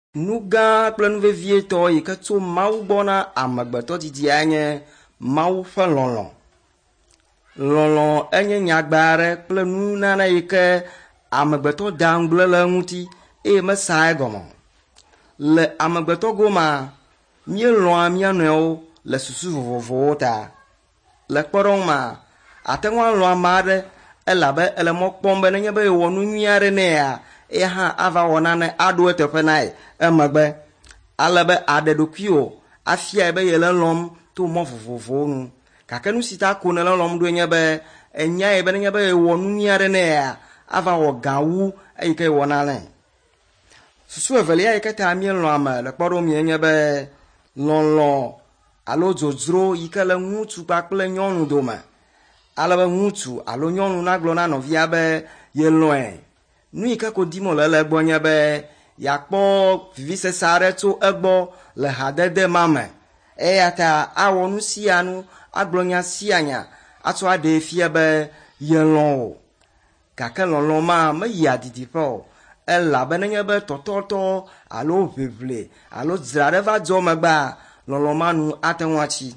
Nuga kple nuvevietɔ yi ke tso Mawu gbɔna amegbetɔ didi anye Mawu ƒe lɔlɔ̃. Lɔlɔ̃ enye nyagba aɖe kple nunana yi ke amegbetɔ da ŋugble le eŋuti eye mesaa egɔme. Le amegbetɔ goma, míelɔ̃a mía nɔewo le susu vovovowo ta. Le kpɔɖeŋu ma, ate ŋu alɔ̃ ame aɖe elabe ele mɔ kpɔm be nenye be yewɔ nu nyui aɖe nea, eya hã ava wɔ nane aɖo eteƒe nae emegbe. Ale be aɖe ɖokuiwo afia be yele lɔ̃m to mɔ vovovowo nu. Gake nu si ta ko nele lɔ̃m ɖo nye be enyae be nenye be yewɔ nu nyui aɖe nea, ava wɔ gã wu eyi ke yewɔ nane. Susu evelia yi ke ta míelɔ̃ ame le kpɔɖeŋu mi nye be lɔlɔ̃ alo dzodzro yi ke le ŋutsu kpakple nyɔnu dome. Ale be ŋutsu alo nyɔnu nagblɔ na nɔvia be yelɔ̃e. Nu yi ke ko dim wole le egbɔ nye be yakpɔ vivisese aɖe tso egbɔ le hadede ma me. Eya ta awɔ nu sia nu, agblɔ nya sia nya, atsɔ aɖe fia be yelɔ̃ o. Gake lɔlɔ̃ ma meyia didiƒe o. Elabe nenye be tɔtɔtɔ alo ʋeʋle alo dzra ɖe va dzɔ megbea, lɔlɔ̃ ma nu ate ŋu atsi.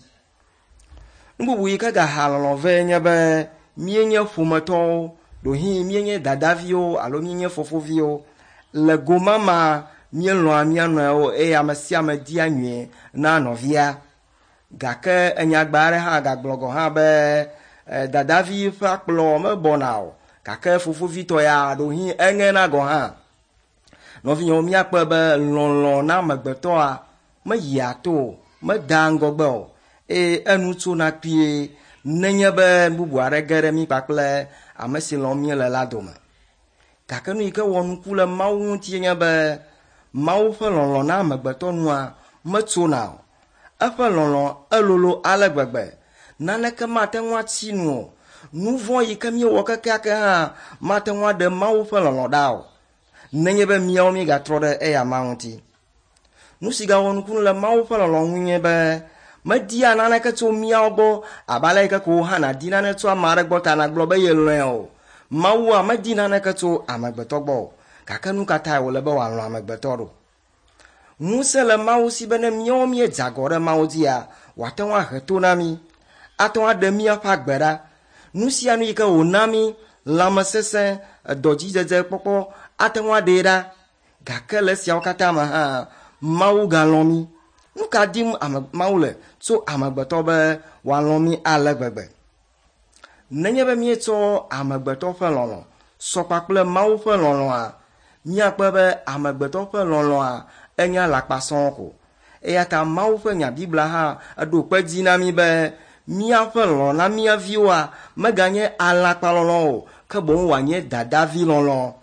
Nu bubu yi ke gaha lɔlɔ̃ ve nye be míenye ƒometɔwo, ɖohi míenye dadaviwo alo míenye fofoviwo. Le goma ma míelɔ̃a mía nɔewo eye ame sia ame dia nyuie na nɔvia. Gake enyagba aɖe hã gagblɔ gɔ hã be dadavi ƒe akplɔ mebɔna o, gake fofovitɔ ya ɖohi eŋena gɔ hã. Nɔvinyewo míakpe be lɔlɔ̃ na amegbetɔa meyia to o, meda ŋgɔgbe o, eye enu tsona kpuie nenye be bubu aɖe ge ɖe mí kpakple ame si lɔ̃m míele la dome. Gake nu yi ke wɔ nuku le Mawu ŋuti nye be Mawu ƒe lɔlɔ̃ na amegbetɔ nua metsona o. Eƒe lɔlɔ̃ elolo ale gbegbe, naneke mate ŋu atsi nu o. Nu vɔ̃ yi ke míewɔ kekeake hã mate ŋu aɖe Mawu ƒe lɔlɔ̃ ɖa o, nenye be míawo míegatrɔ ɖe eya ma ŋuti. Nu si gawɔ nuku le Mawu ƒe lɔlɔ̃ ŋu nye be media naneke tso míawo gbɔ abe ale yi ke ko hã di nane tso ame aɖe gbɔ ta nagblɔ be yelɔ̃e o. Mawua medi naneke tso amegbetɔ gbɔ o, gake nu katã wòle be wòalɔ̃ amegbetɔ ɖo. Ŋusẽ le Mawu si be ne míawo míedza gɔ ɖe Mawu dzia, wòate ŋu ahe to na mí, ate ŋu aɖe míaƒe agbe ɖa. Nu sia nu yi ke wòna mí, lãmesesẽ, dɔdzidzedze kpɔkpɔ, ate ŋu aɖee ɖa. Gake le esiawo katã me hã, Mawu galɔ̃ mí. Nu ka dim Mawu le tso amegbetɔ be wòalɔ̃ mí ale gbegbe. Nenye be míetsɔ amegbetɔ ƒe lɔlɔ̃ sɔ kpakple Mawu ƒe lɔlɔ̃a, míakpe be amegbetɔ ƒe lɔlɔ̃a enye alakpa sɔŋ ko. Eya ta Mawu ƒe nya Biblia hã eɖo kpe dzi na mí be míaƒe lɔlɔ̃ na mía viwoa meganye alakpa lɔlɔ̃ o, ke boŋ wòanye dadavi lɔlɔ̃.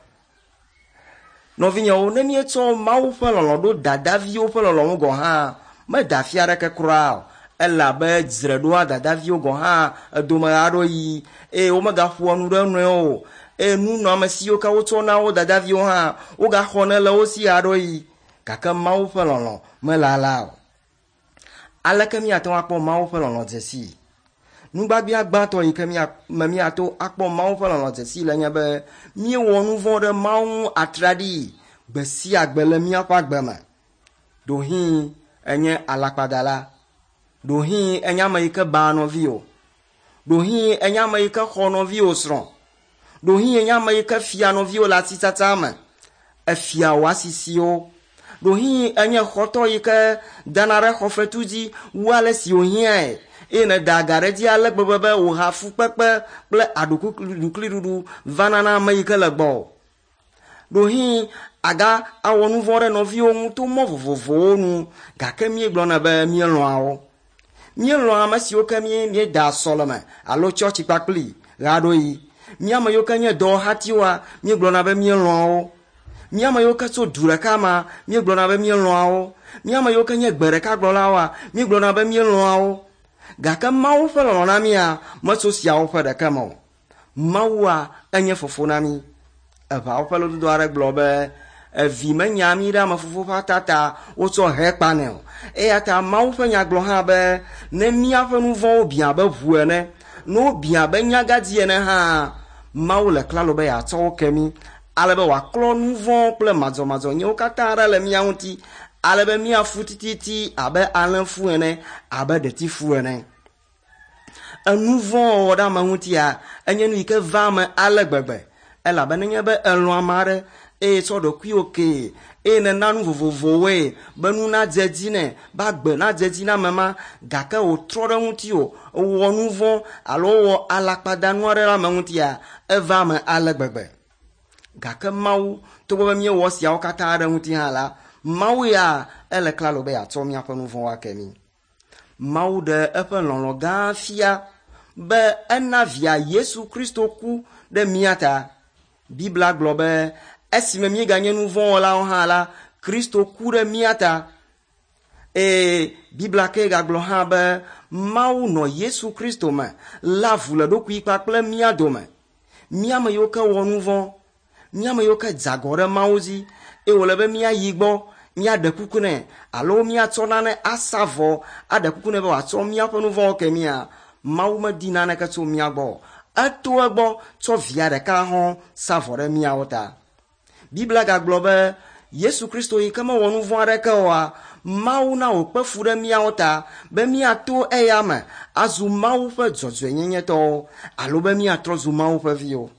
Nɔvinyewo, ne míetsɔ Mawu ƒe lɔlɔ̃ ɖo dadaviwo ƒe lɔlɔ̃ ŋu gɔ hã, meda fia ɖeke kura o. Elabe dzreɖoa dadaviwo gɔ hã edome aɖo yi, eye womegaƒoa nu ɖe nɔewo o, eye nunɔamesiwo ke wotsɔ na wo dadaviwo hã wogaxɔ ne le wo si aɖo yi. Gake Mawu ƒe lɔlɔ̃ melala o. Aleke míate ŋu akpɔ Mawu ƒe lɔlɔ̃ dzesi? Nugbagba gbãtɔ yi ke míato akpɔ Mawu ƒe lɔlɔ̃ dzesi le nye be míewɔ nu vɔ̃ ɖe Mawu ŋu atraɖii gbe sia gbe le míaƒe agbe me. Ɖohi enye alakpadala, ɖohi enye ame yi ke baa nɔviwo, ɖohi enye ame yi ke xɔ nɔviwo srɔ̃, ɖohi enye ame yi ke fia nɔviwo le atitsatsa me, efia wo asisiwo, ɖohi enye xɔtɔ yi ke dana ɖe xɔfetu dzi wu ale si wòhiãe, eye ne da aga ɖe dzi ale gbegbe be wòha fukpekpe kple aɖukliɖuɖu vana na ame yi ke le gbɔ. Ɖohi aga awɔ nu vɔ̃ ɖe nɔviwo ŋu to mɔ vovovowo nu, gake míegblɔna be míelɔ̃awo. Míelɔ̃ ame siwo ke míeda sɔleme alo tsɔtsi kpakpli ɣa ɖo yi. Míame yiwo ke nye dɔwɔhatiwoa, míegblɔna be míelɔ̃awo. Míame yiwo ke tso du ɖeka ma, míegblɔna be míelɔ̃awo. Míame yiwo ke nye gbe ɖeka gblɔlawoa, míegblɔna be míelɔ̃awo. Gake Mawu ƒe lɔlɔ̃ na mía metso siawo ƒe ɖeke me o. Mawua enye fofo na mí. Eʋawo ƒe lododo aɖe gblɔ be evi menya mí ɖe ame fofo ƒe atata wotsɔ he kpanɛ o. Eya ta Mawu ƒe nya gblɔ hã be ne míaƒe nu vɔ̃wo biã be ʋu ene, ne wobiã be nyagadzi ene hã, Mawu le klalo be yeatsɔ wo ke mí ale be wòaklɔ nu vɔ kple madzɔmadzɔ nyewo katã ɖe le mía ŋuti, ale be míafu tititi abe alẽfu ene, abe ɖetifu ene. Enu vɔ wɔwɔ ɖe ame ŋutia enye nu yi ke va ame ale gbegbe, elabena nye be elɔ̃ ame aɖe eye tsɔ ɖokuiwo ke eye nena nu vovovowoe be nu nadze dzi nɛ, be agbe nadze dzi na ame ma, gake wòtrɔ ɖe ŋutiwo, wɔ nu vɔ alo wɔ alakpadanu aɖe ɖe ame ŋutia, eva ame ale gbegbe. Gake Mawu, togbɔ be míewɔ siawo katã ɖe ŋuti hã la, Mawu ya ele klalo be yeatsɔ míaƒe nu vɔwo ake mí. Mawu ɖe eƒe lɔlɔ̃ gã fia be ena via Yesu Kristo ku ɖe mía ta. Bibla gblɔ be esime míeganye nu vɔ wɔlawo hã la, Kristo ku ɖe mía ta. Eye Bibla ke gagblɔ hã be Mawu nɔ Yesu Kristo me le avu le ɖokui kpakple mía dome. Mía me yiwo ke wɔ nu vɔ, mía me yiwo ke dze agɔ ɖe Mawu dzi, eye wòle be míayi gbɔ, míaɖe kuku nɛ, alo míatsɔ nane asa vɔ aɖe kuku nɛ be wòatsɔ míaƒe nu vɔwo ke mía. Mawu medi naneke tso mía gbɔ, eto egbɔ tsɔ via ɖeka hã sa vɔ ɖe míawo ta. Bibla gagblɔ be Yesu Kristo yi ke mewɔ nu vɔ aɖeke oa, Mawu na wòkpe fu ɖe míawo ta be míato eya me azu Mawu ƒe dzɔdzɔenyenyetɔwo, alo be míatrɔ zu Mawu ƒe viwo.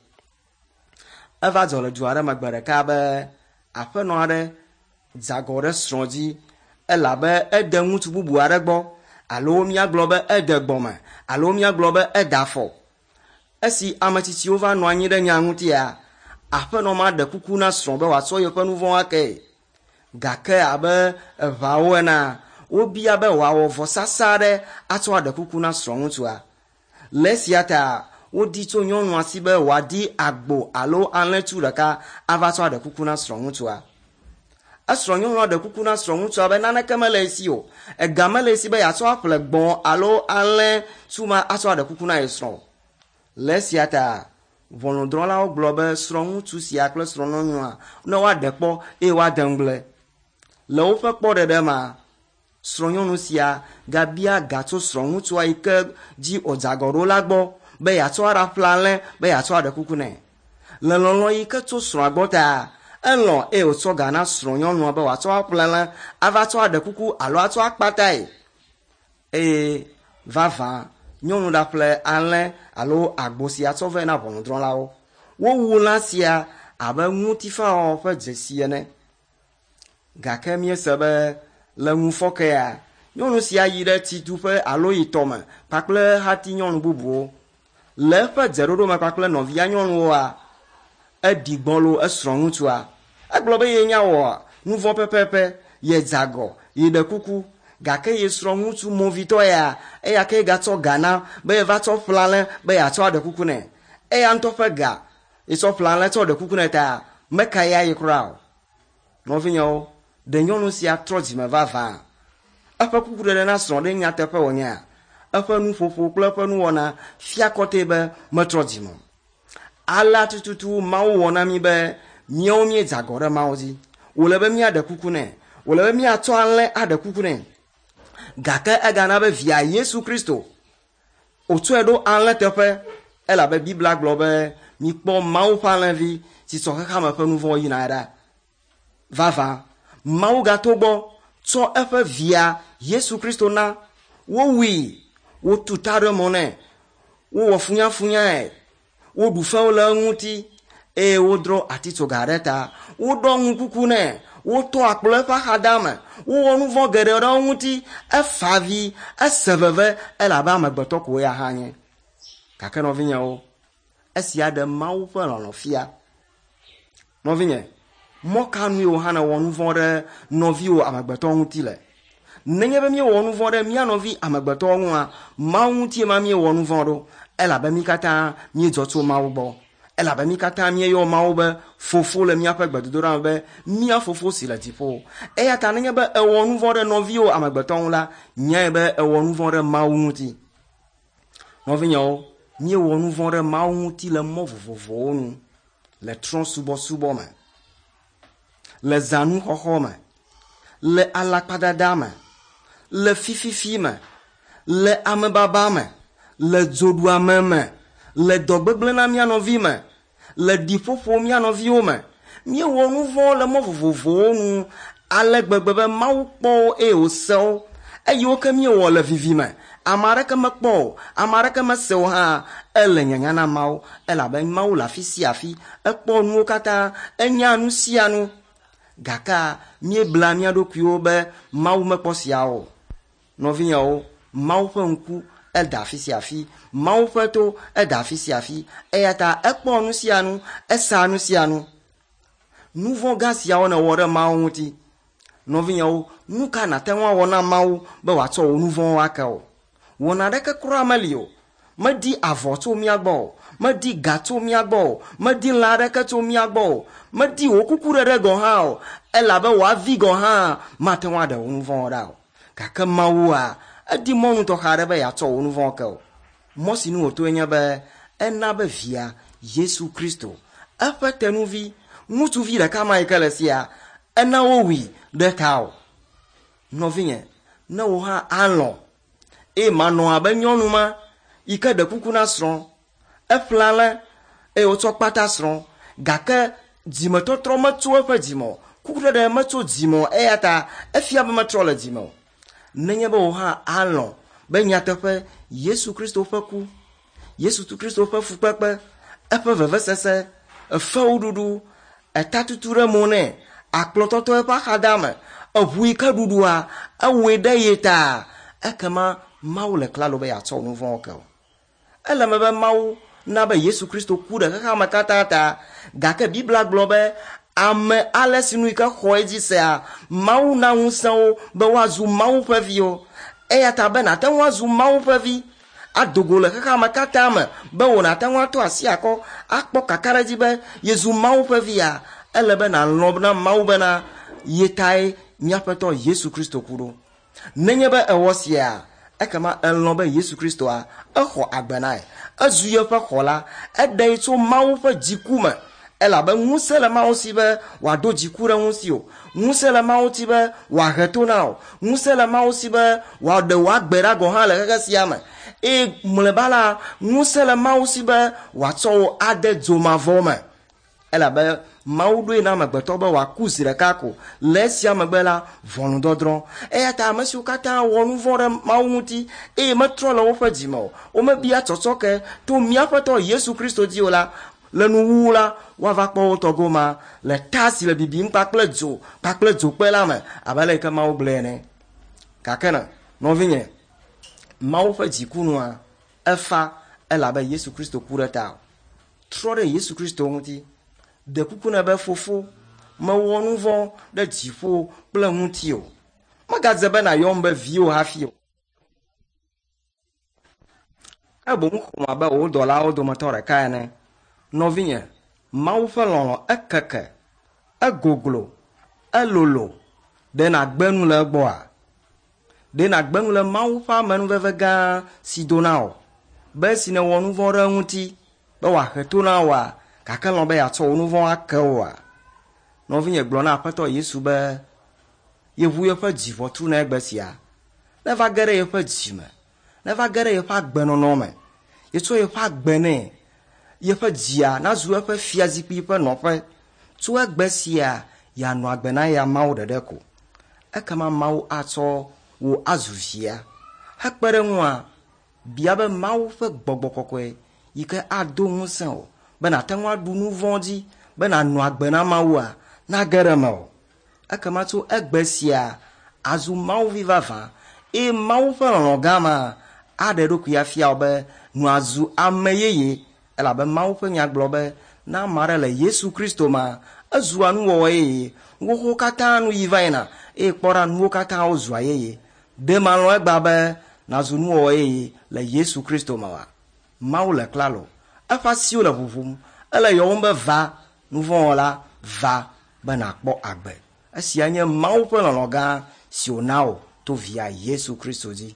Eva dzɔ le du aɖe megbe ɖeka be aƒenɔ aɖe dze agɔ ɖe srɔ̃ dzi, elabe ede ŋutsu bubu aɖe gbɔ, alo míagblɔ be ede gbɔme, alo míagblɔ be ede afɔ. Esi ametsitsiwo va nɔ anyi ɖe nya ŋutia, aƒenɔ ma ɖe kuku na srɔ̃ be wòatsɔ yeƒe nu vɔwo ake. Gake abe eʋawo ena, wobia be wòawɔ vɔsasa aɖe atsɔ aɖe kuku na srɔ̃ ŋutsua. Le esia ta wodi tso nyɔnua si be wòadi agbo alo alẽtsu ɖeka ava tsɔ aɖe kuku na srɔ̃ ŋutsua. Esrɔ̃ nyɔnua ɖe kuku na srɔ̃ ŋutsua be naneke mele esi o, ega mele esi be yeatsɔ aƒle gbɔ̃ alo alẽtsu ma atsɔ aɖe kuku na ye srɔ̃. Le esia ta ʋɔnudrɔ̃lawo gblɔ be srɔ̃ ŋutsu sia kple srɔ̃ nyɔnua ne woaɖe kpɔ eye woade ŋgble. Le woƒe kpɔɖeɖe ma, srɔ̃ nyɔnu sia gabia ga tso srɔ̃ ŋutsua yi ke dzi wòdze agɔ ɖo la gbɔ be yeatsɔ aɖaƒle alẽ be yeatsɔ aɖe kuku nɛ. Le lɔlɔ̃ yi ke tso srɔ̃a gbɔ ta, elɔ̃ eye wòtsɔ ga na srɔ̃ nyɔnua be wòatsɔ aƒle alẽ ava tsɔ aɖe kuku alo atsɔ akpatae. Eye vavã nyɔnu ɖaƒle alẽ alo agbo sia tsɔ vɛ na ʋɔnudrɔ̃lawo. Wowu lã sia abe ŋutifawɔwɔ ƒe dzesi ene. Gake míese be le ŋufɔkea, nyɔnu sia yi ɖe tsiduƒe alo yi tɔme kpakple hati nyɔnu bubuwo. Le eƒe dzeɖoɖo me kpakple nɔvia nyɔnuwoa, eɖi gbɔlo esrɔ̃ ŋutsua. Egblɔ be ye nya wɔ nu vɔ pɛpɛpɛ, ye dze agɔ, ye ɖe kuku, gake ye srɔ̃ ŋutsu movitɔ ya, eya ke gatsɔ ga na be ye va tsɔ ƒle alẽ be yeatsɔ aɖe kuku nɛ. Eya ŋutɔ ƒe ga ye tsɔ ƒle alẽ tsɔ ɖe kuku nɛ ta meka ya ye kura o. Nɔvinyewo, ɖe nyɔnu sia trɔ dzime vavã. Eƒe kuku ɖeɖe na srɔ̃ ɖe nyateƒe wònye. Eƒe nuƒoƒo kple eƒe nuwɔna fia kɔtɛ be metrɔ dzime. Alea tututu Mawu wɔ na mi be míawo míedze agɔ ɖe Mawu dzi. Wòle be míaɖe kuku nɛ. Wòle be míatsɔ alẽ aɖe kuku nɛ. Gake egana be via Yesu Kristo wòtsɔe ɖo alẽ teƒe, elabe Bibla gblɔ be mikpɔ Mawu ƒe alẽvi si tsɔ xexea me ƒe nu vɔwo yina ɖa. Vavã, Mawu gato gbɔ tsɔ eƒe via Yesu Kristo na. Wowui, wotu ta ɖe mɔ nɛ, wowɔ funyafunyae, woɖu fewo le eŋuti, eye wodrɔ atitsoga ɖe ta, woɖɔ ŋukuku nɛ, wotɔ akplɔ eƒe axadame, wowɔ nu vɔ geɖe ɖe eŋuti, efa avi, ese veve, elabe amegbetɔ ko ya hã nye. Gake nɔvinyewo, esia ɖe Mawu ƒe lɔlɔ̃ fia. Nɔvinye, mɔka nuiwo hã ne wɔ nu vɔ ɖe nɔviwo amegbetɔ ŋuti le. Nenye be míewɔ nu vɔ ɖe mía nɔvi amegbetɔwo ŋua, Mawu ŋutie ma míewɔ nu vɔ ɖo, elabe mí katã míedzɔ tso Mawu gbɔ. Elabe mí katã míeyɔ Mawu be Fofo le míaƒe gbedodoɖa me be mía Fofo si le dziƒo. Eya ta nenye be ewɔ nu vɔ ɖe nɔviwo amegbetɔ ŋu la, nyae be ewɔ nu vɔ ɖe Mawu ŋuti. Nɔvinyewo, míewɔ nu vɔ ɖe Mawu ŋuti le mɔ vovovowo nu, le trɔ̃subɔsubɔ me, le zanuxɔxɔ me, le alakpadada me, le fififi me, le amebaba me, le dzoɖuame me, le dɔgbegblẽ na mía nɔvi me, le ɖiƒoƒo mía nɔviwo me, mie wɔ nu vɔ le mɔ vovovowo nu ale gbegbe be Mawu kpɔ eye wòse wo eye wo ke mie wɔ le vivi me ame aɖeke mekpɔ o, ame aɖeke mese o hã ele nyanya na Mawu elabe Mawu le afi sia afi ekpɔ nuwo katã enya nu sia nu gake miebla mia ɖokuiwo be Mawu mekpɔ sia o. Nɔvinyewo, Mawu ƒe ŋku eda afi sia afi, Mawu ƒe to eda afi sia afi eya ta ekpɔ nu sia nu, esa nu sia nu. Nu vɔ gã siawo ne wɔ ɖe Mawu ŋuti. Nɔvinyewo, nu ka nate ŋu awɔ na Mawu be wòatsɔ wò nu vɔwo ake o? Wɔna ɖeke kura meli o. Medi avɔ tso mia gbɔ o, medi ga tso mia gbɔ o, medi lã ɖeke tso mia gbɔ o, medi wò kuku ɖeɖe gɔ hã o, elabe wòavi gɔ hã mate ŋu aɖe wò nu vɔwo ɖa o. Gake Mawua edi mɔnu tɔxɛ aɖe be yeatsɔ wò nu vɔwo ke o. Mɔ si nu wòtoe nye be ena be via Yesu Kristo eƒe tenuvi ŋutsuvi ɖeka ma yi ke le sia ena wo wui ɖe ta o. Nɔvinye, ne wò hã alɔ eye manɔ abe nyɔnu ma yi ke ɖe kuku na srɔ̃ eƒla le eye wotsɔ kpata srɔ̃ gake dzimetɔtrɔ metso eƒe dzime o, kuku ɖeɖe metso dzime o eya ta efia be metrɔ le dzime o. Nenye be wò hã alɔ be nyateƒe Yesu Kristo ƒe ku, Yesu Kristo ƒe fukpekpe, eƒe vevesese, efewuɖuɖu, etatutu ɖe mo nɛ, akplɔtɔtɔ eƒe axadame, eʋu yi ke ɖuɖua ewɔe ɖe ye ta, ekema Mawu le klalo be yeatsɔ nu vɔwo ke o. Ele me be Mawu na be Yesu Kristo ku ɖe xexea me katã ta, gake Biblia gblɔ be ame ale si nu yi ke xɔ edzi sea, Mawu na ŋusẽ wo be woazu Mawu ƒe viwo. Eya ta be nate ŋu azu Mawu ƒe vi, adogo le xexea me katã me be wò nate ŋu atɔ asi akɔ akpɔ kaka ɖe dzi be yezu Mawu ƒe via, ele be nàlɔ na Mawu bena ye tae míaƒe tɔ Yesu Kristo ku ɖo. Nenye be ewɔ sia, ekema elɔ be Yesu Kristoa exɔ agbe nae, ezu yeƒe xɔla, eɖe tso Mawu ƒe dziku me, elabe ŋusẽ le Mawu si be wòado dziku ɖe ŋusi o, ŋusẽ le Mawu si be wòahe to na o, ŋusẽ le Mawu si be wòaɖe wòagbe ɖa gɔ hã le xexe sia me, eye mlɔeba la ŋusẽ le Mawu si be wòatsɔ wo ade dzomavɔ me, elabe Mawu ɖoe na amegbetɔ be wòaku zi ɖeka ko, le esia megbe la ʋɔnudɔdrɔ̃. Eya ta ame siwo katã wɔ nu vɔ̃ ɖe Mawu ŋuti eye metrɔ le woƒe dzime o, womebia tsɔtsɔke to míaƒe tɔ Yesu Kristo dzi o la, le nuwuwu la woava kpɔ wo tɔ goma le ta si le bibim kpakple dzokpe la me abe le yi ke Mawu gblɔe ene. Gake ne nɔvinye, Mawu ƒe dzikunua efa elabe Yesu Kristo ku ɖe ta o. Trɔ ɖe Yesu Kristo ŋuti, de kuku ne be fofo mewɔ nu vɔ̃ ɖe dziƒo kple ŋuti o, megadze be nàyɔm be viwo hafi o. Eboŋ xɔm abe wò dɔlawo dometɔ ɖeka ene. Nɔvinye, Mawu ƒe lɔlɔ̃ ekeke, egoglo, elolo, ɖe nàgbe nu le egbɔa? Ɖe nàgbe nu le Mawu ƒe amenuveve gã si do na o, be si ne wɔ nu vɔ̃ ɖe ŋuti be wòahe to na woa, gake lɔ̃ be yeatsɔ wo nu vɔ̃ ake woa? Nɔvinye, gblɔ na Aƒetɔ Yesu be yeʋu yeƒe dzi ʋɔtru na egbe sia, neva ge ɖe yeƒe dzime, neva ge ɖe yeƒe agbenɔnɔ me, yetsɔ yeƒe agbe nɛ, yeƒe dzia nazu eƒe fiazikpui ƒe nɔƒe, tso egbe sia yeanɔ agbe na ya Mawu ɖeɖe ko. Ekema Mawu atsɔ wo azu via. Hekpe ɖe ŋua, bia be Mawu ƒe gbɔgbɔ kɔkɔe yi ke ado ŋusẽ o be nàte ŋu aɖu nu vɔ̃ dzi be nànɔ agbe na Mawua nage ɖe me o. Ekema tso egbe sia azu Mawu vi vavã, eye Mawu ƒe lɔlɔ̃ gã ma aɖe ɖokui afia wo be nɔazu ame yeye, elabe Mawu ƒe nya gblɔ be na ame aɖe le Yesu Kristo ma ezua nuwɔwɔ yeye, nuwo katã nu yi va yina eye kpɔɖa nuwo katã wozua yeye. De malɔ egba be nazu nuwɔwɔ yeye le Yesu Kristo ma wa. Mawu le klalo, eƒe asiwo le ʋuʋum, ele yɔwom be va, nu vɔ̃ wɔla, va be nàkpɔ agbe. Esia nye Mawu ƒe lɔlɔ̃ gã si wòna wo to via Yesu Kristo dzi.